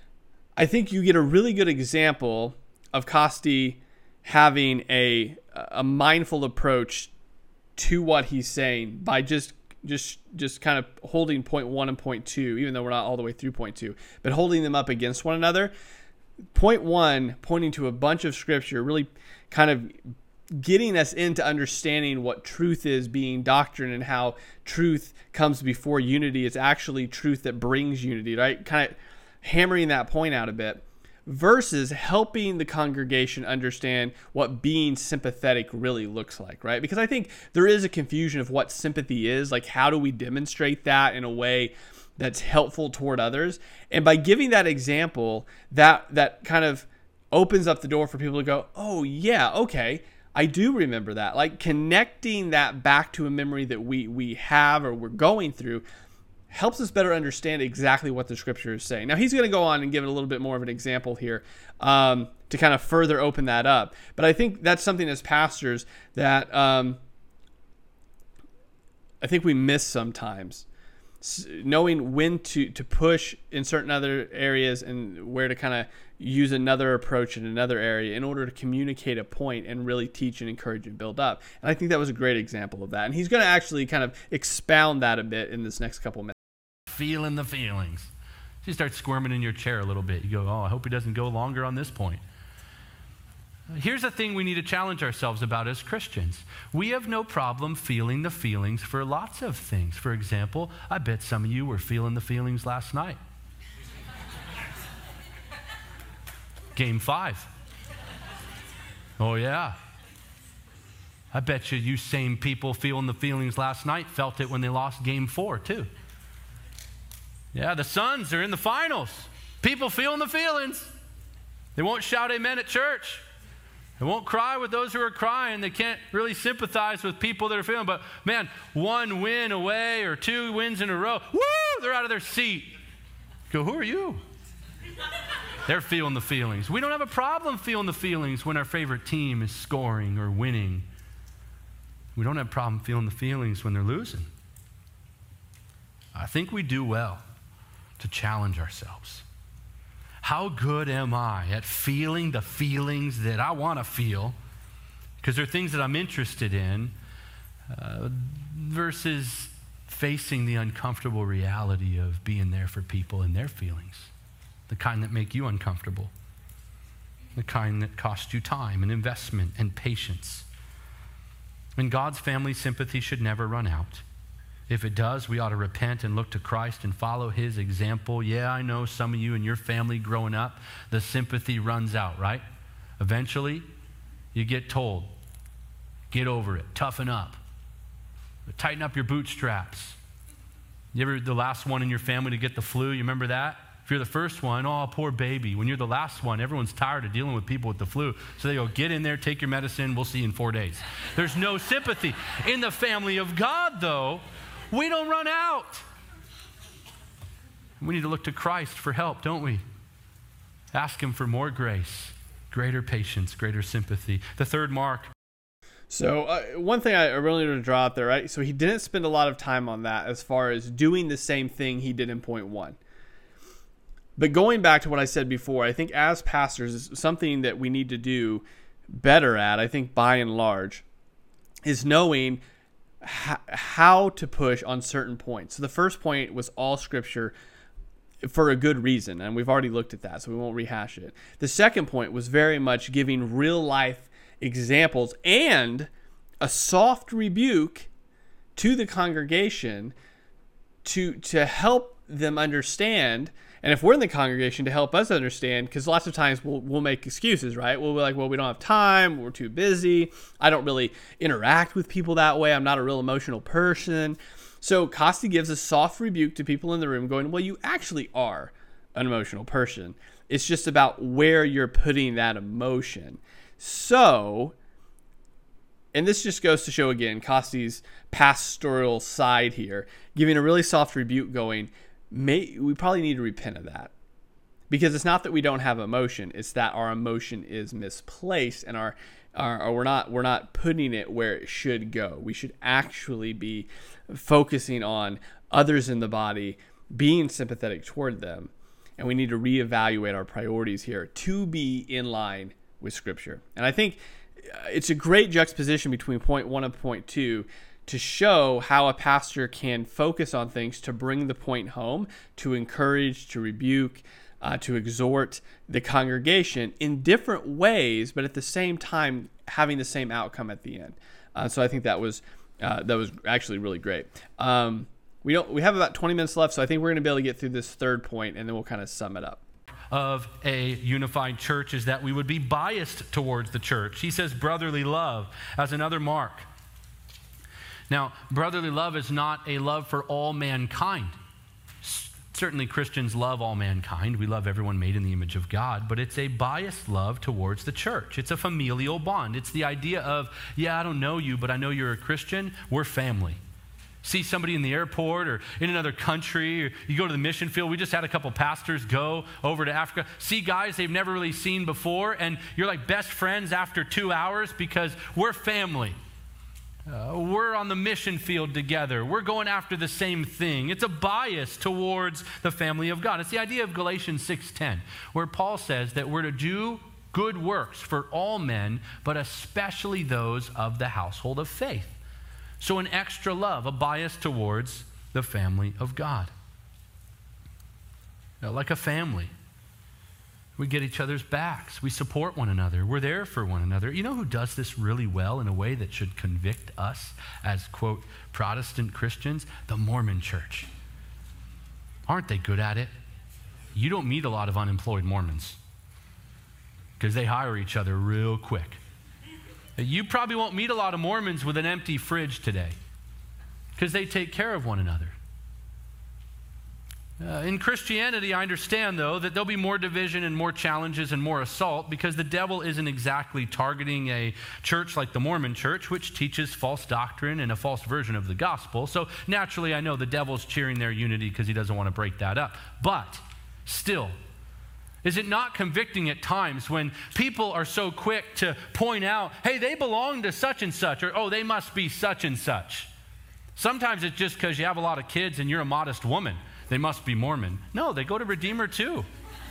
S1: I think you get a really good example of Costi having a a mindful approach to what he's saying by just just just kind of holding point one and point two, even though we're not all the way through point two, but holding them up against one another. Point one, pointing to a bunch of scripture, really kind of getting us into understanding what truth is, being doctrine, and how truth comes before unity. It's actually truth that brings unity, right? Kind of hammering that point out a bit, versus helping the congregation understand what being sympathetic really looks like, right? Because I think there is a confusion of what sympathy is. Like, how do we demonstrate that in a way that's helpful toward others? And by giving that example, that that kind of opens up the door for people to go, oh yeah, okay, I do remember that. Like, connecting that back to a memory that we we have or we're going through helps us better understand exactly what the scripture is saying. Now, he's going to go on and give it a little bit more of an example here um, to kind of further open that up. But I think that's something as pastors that um, I think we miss sometimes. Knowing when to, to push in certain other areas and where to kind of use another approach in another area in order to communicate a point and really teach and encourage and build up. And I think that was a great example of that. And he's going to actually kind of expound that a bit in this next couple minutes.
S2: Feeling the feelings. You start squirming in your chair a little bit. You go, oh, I hope he doesn't go longer on this point. Here's the thing we need to challenge ourselves about as Christians. We have no problem feeling the feelings for lots of things. For example, I bet some of you were feeling the feelings last night. Game five. Oh, yeah. I bet you you same people feeling the feelings last night felt it when they lost game four, too. Yeah, the Suns are in the finals. People feeling the feelings. They won't shout amen at church. They won't cry with those who are crying. They can't really sympathize with people that are feeling. But man, one win away or two wins in a row, woo, they're out of their seat. Go, who are you? They're feeling the feelings. We don't have a problem feeling the feelings when our favorite team is scoring or winning. We don't have a problem feeling the feelings when they're losing. I think we do well to challenge ourselves. How good am I at feeling the feelings that I want to feel, because they're things that I'm interested in, uh, versus facing the uncomfortable reality of being there for people and their feelings, the kind that make you uncomfortable, the kind that cost you time and investment and patience. In God's family, sympathy should never run out. If it does, we ought to repent and look to Christ and follow his example. Yeah, I know some of you in your family growing up, the sympathy runs out, right? Eventually, you get told, get over it, toughen up, tighten up your bootstraps. You ever the last one in your family to get the flu? You remember that? If you're the first one, oh, poor baby. When you're the last one, everyone's tired of dealing with people with the flu. So they go, get in there, take your medicine, we'll see you in four days. There's no sympathy. In the family of God, though, we don't run out. We need to look to Christ for help, don't we? Ask him for more grace, greater patience, greater sympathy. The third mark.
S1: So uh, one thing I really need to draw out there, right? So he didn't spend a lot of time on that as far as doing the same thing he did in point one. But going back to what I said before, I think as pastors, it's something that we need to do better at, I think by and large, is knowing how to push on certain points. So the first point was all scripture for a good reason, and we've already looked at that, so we won't rehash it. The second point was very much giving real life examples and a soft rebuke to the congregation to to help them understand. And if we're in the congregation, to help us understand, because lots of times we'll we'll make excuses, right? We'll be like, well, we don't have time, we're too busy, I don't really interact with people that way, I'm not a real emotional person. So Costi gives a soft rebuke to people in the room going, well, you actually are an emotional person. It's just about where you're putting that emotion. So, and this just goes to show again, Costi's pastoral side here, giving a really soft rebuke going, May, we probably need to repent of that, because it's not that we don't have emotion, it's that our emotion is misplaced and our, our or we're not we're not putting it where it should go. We should actually be focusing on others in the body, being sympathetic toward them, and we need to reevaluate our priorities here to be in line with Scripture. And I think it's a great juxtaposition between point one and point two, to show how a pastor can focus on things to bring the point home, to encourage, to rebuke, uh, to exhort the congregation in different ways, but at the same time having the same outcome at the end. Uh, so I think that was uh, that was actually really great. Um, we don't we have about twenty minutes left, so I think we're going to be able to get through this third point, and then we'll kind of sum it up.
S2: Of a unified church is that we would be biased towards the church. He says brotherly love as another mark. Now, brotherly love is not a love for all mankind. Certainly Christians love all mankind. We love everyone made in the image of God, but it's a biased love towards the church. It's a familial bond. It's the idea of, yeah, I don't know you, but I know you're a Christian. We're family. See somebody in the airport or in another country, or you go to the mission field. We just had a couple pastors go over to Africa. See guys they've never really seen before, and you're like best friends after two hours because we're family. Uh, we're on the mission field together. We're going after the same thing. It's a bias towards the family of God. It's the idea of Galatians six ten, where Paul says that we're to do good works for all men, but especially those of the household of faith. So an extra love, a bias towards the family of God. Now, like a family, we get each other's backs. We support one another. We're there for one another. You know who does this really well in a way that should convict us as, quote, Protestant Christians? The Mormon Church. Aren't they good at it? You don't meet a lot of unemployed Mormons because they hire each other real quick. You probably won't meet a lot of Mormons with an empty fridge today because they take care of one another. Uh, in Christianity, I understand, though, that there'll be more division and more challenges and more assault because the devil isn't exactly targeting a church like the Mormon Church, which teaches false doctrine and a false version of the gospel. So naturally, I know the devil's cheering their unity because he doesn't want to break that up. But still, is it not convicting at times when people are so quick to point out, hey, they belong to such and such, or oh, they must be such and such? Sometimes it's just because you have a lot of kids and you're a modest woman. They must be Mormon. No, they go to Redeemer too.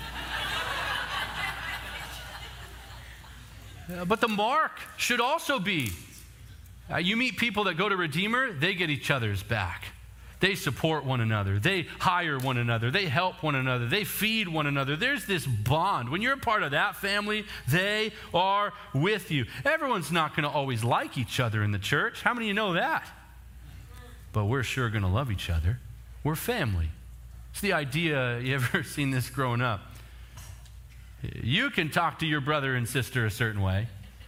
S2: uh, but the mark should also be, uh, you meet people that go to Redeemer, they get each other's back. They support one another. They hire one another. They help one another. They feed one another. There's this bond. When you're a part of that family, they are with you. Everyone's not going to always like each other in the church. How many of you know that? But we're sure going to love each other. We're family. It's the idea, you ever seen this growing up? You can talk to your brother and sister a certain way.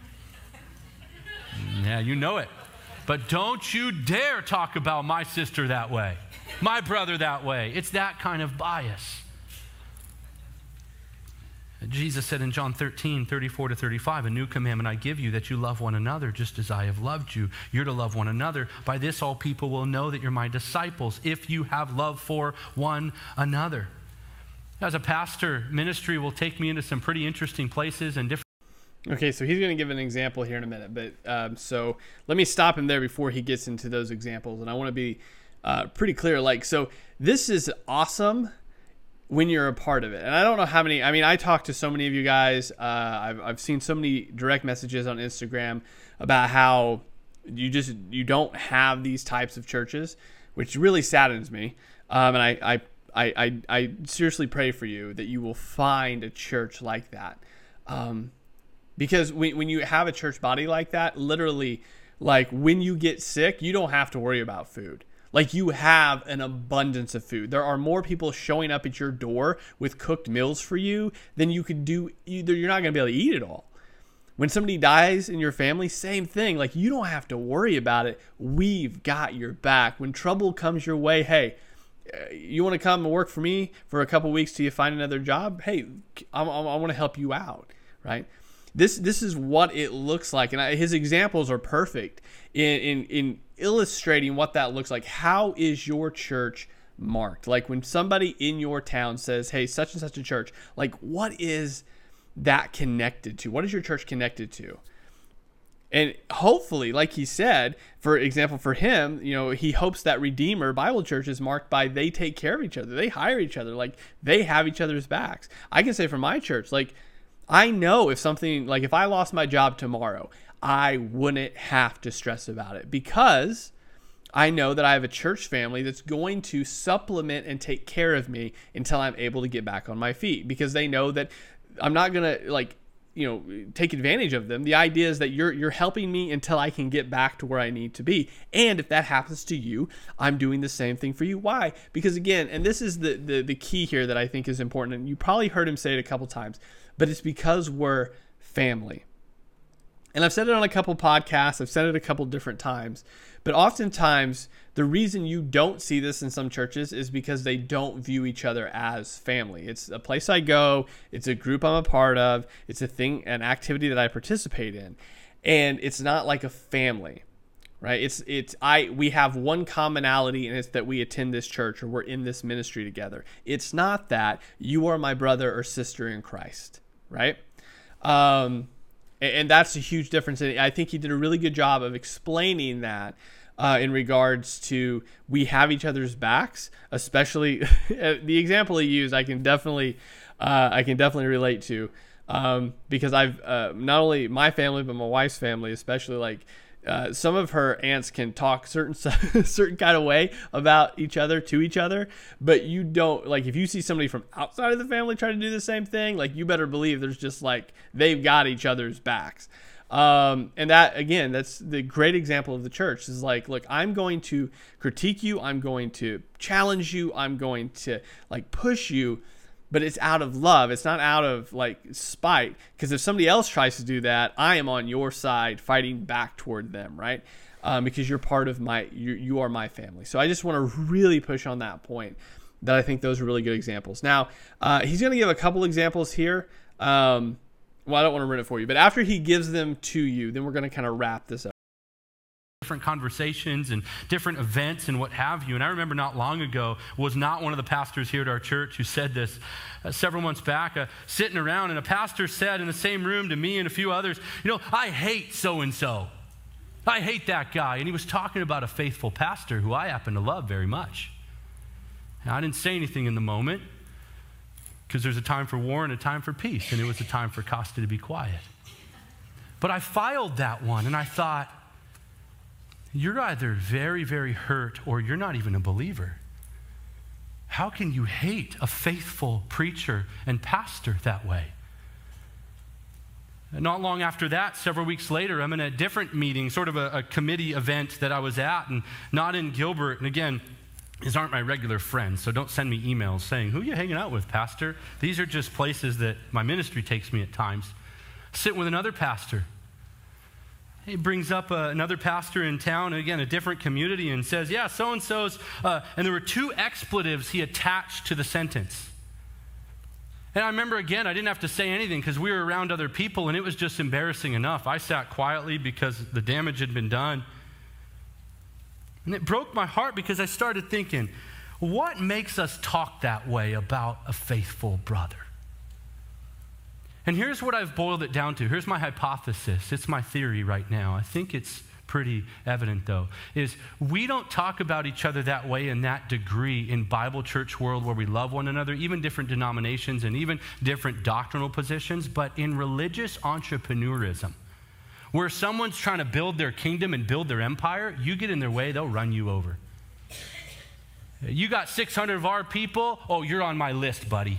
S2: Yeah, you know it. But don't you dare talk about my sister that way, my brother that way. It's that kind of bias. Jesus said in John thirteen, thirty-four to thirty-five, a new commandment I give you, that you love one another just as I have loved you. You're to love one another. By this all people will know that you're my disciples, if you have love for one another. As a pastor, ministry will take me into some pretty interesting places and different.
S1: Okay, so he's going to give an example here in a minute, but um, so let me stop him there before he gets into those examples, and I want to be uh, pretty clear. Like, so this is awesome when you're a part of it. And I don't know how many, I mean, I talk to so many of you guys. Uh, I've, I've seen so many direct messages on Instagram about how you just, you don't have these types of churches, which really saddens me. Um, and I, I, I, I, I seriously pray for you that you will find a church like that. Um, because when, when you have a church body like that, literally, like when you get sick, you don't have to worry about food. Like, you have an abundance of food. There are more people showing up at your door with cooked meals for you than you could do. Either you're not going to be able to eat it all. When somebody dies in your family, same thing. Like, you don't have to worry about it. We've got your back. When trouble comes your way, hey, you want to come and work for me for a couple weeks till you find another job? Hey, I, I, I want to help you out, right? This this is what it looks like, and I, his examples are perfect in, in in illustrating what that looks like. How is your church marked? Like, when somebody in your town says, "Hey, such and such a church," like, what is that connected to? What is your church connected to? And hopefully, like he said, for example, for him, you know, he hopes that Redeemer Bible Church is marked by they take care of each other, they hire each other, like they have each other's backs. I can say for my church, like, I know if something, like if I lost my job tomorrow, I wouldn't have to stress about it because I know that I have a church family that's going to supplement and take care of me until I'm able to get back on my feet, because they know that I'm not going to, like, you know, take advantage of them. The idea is that you're you're helping me until I can get back to where I need to be. And if that happens to you, I'm doing the same thing for you. Why? Because again, and this is the the, the key here that I think is important, and you probably heard him say it a couple times, but it's because we're family. And I've said it on a couple podcasts, I've said it a couple different times, but oftentimes the reason you don't see this in some churches is because they don't view each other as family. It's a place I go, it's a group I'm a part of, it's a thing, an activity that I participate in, and it's not like a family, right? It's it's I we have one commonality, and it's that we attend this church or we're in this ministry together. It's not that you are my brother or sister in Christ, right? Um, and that's a huge difference. And I think he did a really good job of explaining that uh, in regards to we have each other's backs, especially the example he used. I can definitely, uh, I can definitely relate to um, because I've uh, not only my family but my wife's family, especially like. Uh, some of her aunts can talk certain certain kind of way about each other to each other, but you don't, like, if you see somebody from outside of the family try to do the same thing, like, you better believe there's just like they've got each other's backs. Um, and that, again, that's the great example of the church is like, look, I'm going to critique you, I'm going to challenge you, I'm going to like push you, but it's out of love. It's not out of like spite. Because if somebody else tries to do that, I am on your side fighting back toward them, right? Um, because you're part of my, you, you are my family. So I just want to really push on that point. that I think those are really good examples. Now, uh, he's going to give a couple examples here. Um, well, I don't want to ruin it for you, but after he gives them to you, then we're going to kind of wrap this up.
S2: Different conversations and different events and what have you. And I remember not long ago was not one of the pastors here at our church who said this uh, several months back, uh, sitting around, and a pastor said in the same room to me and a few others, you know, I hate so-and-so. I hate that guy. And he was talking about a faithful pastor who I happen to love very much. And I didn't say anything in the moment because there's a time for war and a time for peace, and it was a time for Costa to be quiet. But I filed that one, and I thought, you're either very, very hurt or you're not even a believer. How can you hate a faithful preacher and pastor that way? And not long after that, several weeks later, I'm in a different meeting, sort of a, a committee event that I was at, and not in Gilbert. And again, these aren't my regular friends, so don't send me emails saying, who are you hanging out with, pastor? These are just places that my ministry takes me at times. Sitting with another pastor. He brings up uh, another pastor in town, again, a different community, and says, yeah, so-and-so's, uh, and there were two expletives he attached to the sentence. And I remember, again, I didn't have to say anything because we were around other people, and it was just embarrassing enough. I sat quietly because the damage had been done. And it broke my heart because I started thinking, what makes us talk that way about a faithful brother? And here's what I've boiled it down to. Here's my hypothesis. It's my theory right now. I think it's pretty evident, though, is we don't talk about each other that way in that degree in Bible church world where we love one another, even different denominations and even different doctrinal positions, but in religious entrepreneurism, where someone's trying to build their kingdom and build their empire, you get in their way, they'll run you over. You got six hundred of our people, oh, you're on my list, buddy.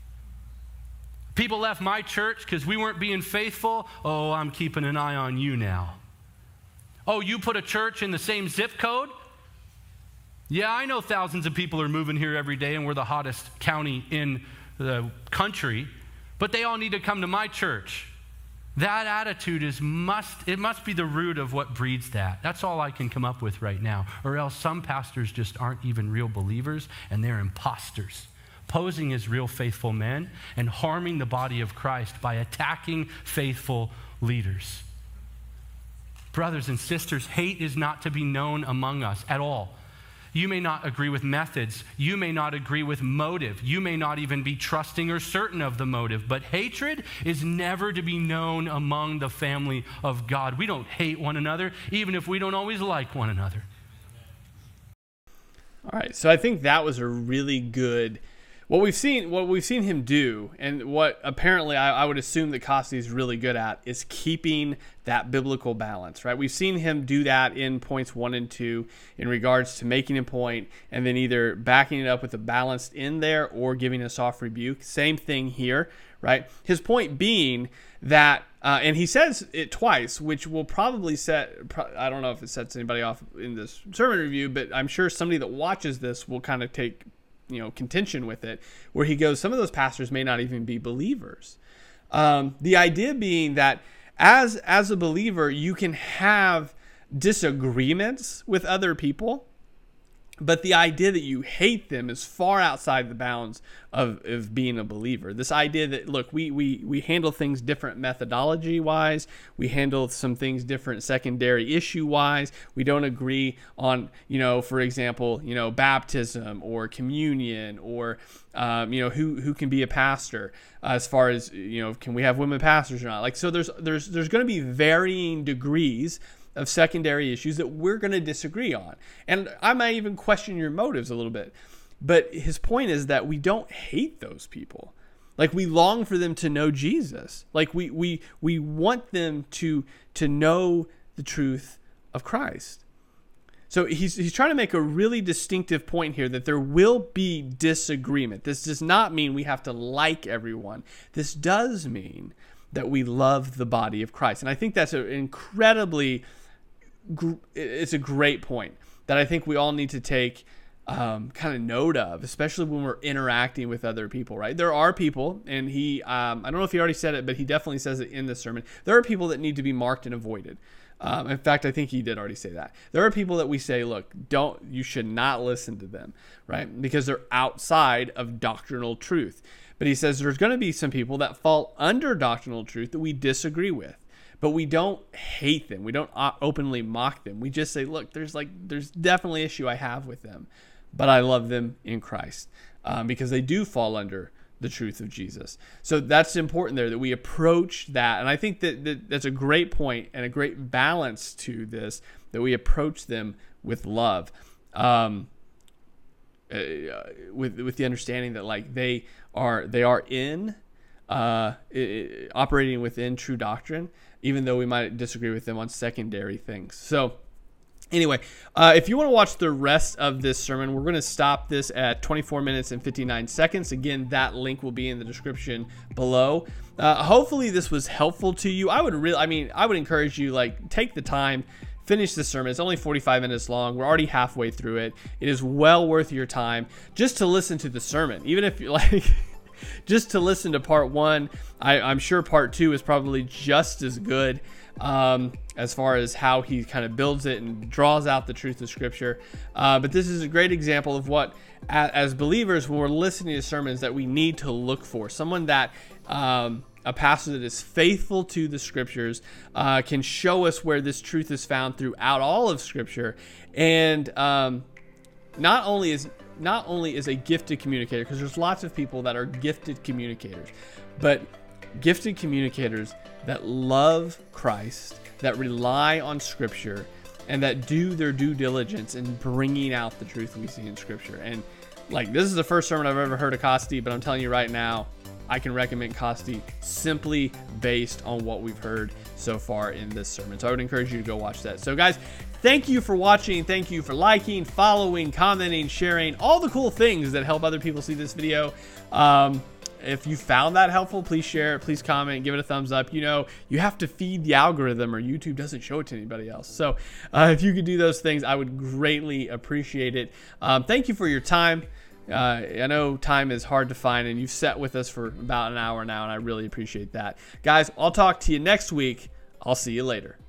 S2: People left my church because we weren't being faithful. Oh, I'm keeping an eye on you now. Oh, you put a church in the same zip code? Yeah, I know thousands of people are moving here every day and we're the hottest county in the country, but they all need to come to my church. That attitude is must, it must be the root of what breeds that. That's all I can come up with right now. Or else some pastors just aren't even real believers and they're imposters, posing as real faithful men and harming the body of Christ by attacking faithful leaders. Brothers and sisters, hate is not to be known among us at all. You may not agree with methods. You may not agree with motive. You may not even be trusting or certain of the motive. But hatred is never to be known among the family of God. We don't hate one another, even if we don't always like one another.
S1: All right, so I think that was a really good What we've seen, what we've seen him do, and what apparently I, I would assume that Costi is really good at, is keeping that biblical balance, right? We've seen him do that in points one and two in regards to making a point and then either backing it up with a balanced in there or giving a soft rebuke. Same thing here, right? His point being that, uh, and he says it twice, which will probably set, I don't know if it sets anybody off in this sermon review, but I'm sure somebody that watches this will kind of take you know, contention with it, where he goes, some of those pastors may not even be believers. Um, the idea being that as, as a believer, you can have disagreements with other people, but the idea that you hate them is far outside the bounds of, of being a believer. This idea that, look, we we we handle things different methodology-wise. We handle some things different secondary issue-wise. We don't agree on, you know, for example, you know, baptism or communion or, um, you know, who who can be a pastor uh, as far as, you know, can we have women pastors or not? Like, so there's there's there's going to be varying degrees of secondary issues that we're going to disagree on. And I might even question your motives a little bit. But his point is that we don't hate those people. Like, we long for them to know Jesus. Like, we we we want them to to know the truth of Christ. So he's he's trying to make a really distinctive point here that there will be disagreement. This does not mean we have to like everyone. This does mean that we love the body of Christ. And I think that's an incredibly, it's a great point that I think we all need to take um, kind of note of, especially when we're interacting with other people, right? There are people, and he, um, I don't know if he already said it, but he definitely says it in the sermon. There are people that need to be marked and avoided. Um, in fact, I think he did already say that. There are people that we say, look, don't, you should not listen to them, right? Because they're outside of doctrinal truth. But he says there's going to be some people that fall under doctrinal truth that we disagree with. But we don't hate them. We don't openly mock them. We just say, look, there's like, there's definitely an issue I have with them, but I love them in Christ um, because they do fall under the truth of Jesus. So that's important there, that we approach that. And I think that, that that's a great point and a great balance to this, that we approach them with love, um, uh, with with the understanding that like they are they are in uh, it, operating within true doctrine, even though we might disagree with them on secondary things. So anyway, uh, if you want to watch the rest of this sermon, we're going to stop this at twenty-four minutes and fifty-nine seconds. Again, that link will be in the description below. Uh, hopefully this was helpful to you. I would really, I mean, I would encourage you, like, take the time, finish the sermon. It's only forty-five minutes long. We're already halfway through it. It is well worth your time just to listen to the sermon, even if you like. Just to listen to part one. I, I'm sure part two is probably just as good um, as far as how he kind of builds it and draws out the truth of Scripture. Uh, but this is a great example of what, as believers, when we're listening to sermons, that we need to look for. Someone that, um, a pastor that is faithful to the Scriptures, uh, can show us where this truth is found throughout all of Scripture. And um, not only is not only is a gifted communicator, because there's lots of people that are gifted communicators, but gifted communicators that love Christ, that rely on Scripture, and that do their due diligence in bringing out the truth we see in Scripture. And like, this is the first sermon I've ever heard of Costi, but I'm telling you right now, I can recommend Costi simply based on what we've heard so far in this sermon. So I would encourage you to go watch that. So guys, thank you for watching. Thank you for liking, following, commenting, sharing, all the cool things that help other people see this video. Um, if you found that helpful, please share it, please comment, give it a thumbs up. You know, you have to feed the algorithm or YouTube doesn't show it to anybody else. So uh, if you could do those things, I would greatly appreciate it. Um, thank you for your time. Uh, I know time is hard to find, and you've sat with us for about an hour now, and I really appreciate that. Guys, I'll talk to you next week. I'll see you later.